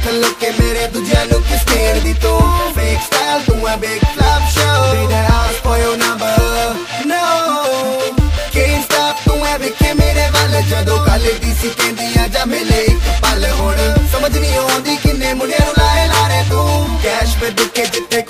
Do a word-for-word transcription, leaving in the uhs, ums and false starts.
ਲੋਕੇ ਮੇਰੇ ਦੂਜਿਆਂ ਨੂੰ ਕਿਸ ਦੇਣ ਦੀ ਤੂੰ fake style ਤੂੰ a big flop show they that ask for your number no can't stop ਤੂੰ ਐ ਵੇਖੇ ਮੇਰੇ ਵੱਲ ਜਦੋਂ ਕੱਲ ਦੀ ਸੀ ਕਹਿੰਦੀਆਂ ਜਾ ਮਿਲੇ ਇੱਕ ਪਲ ਹੁਣ ਸਮਝ ਨਹੀਂ ਆਉਂਦੀ ਕਿੰਨੇ ਮੁੰਡਿਆਂ ਨੂੰ ਲਾਏ ਲਾਰੇ ਤੂੰ ਕੈਸ਼ ਪੇ ਦੁੱਕੇ ਜਿੱਤੇ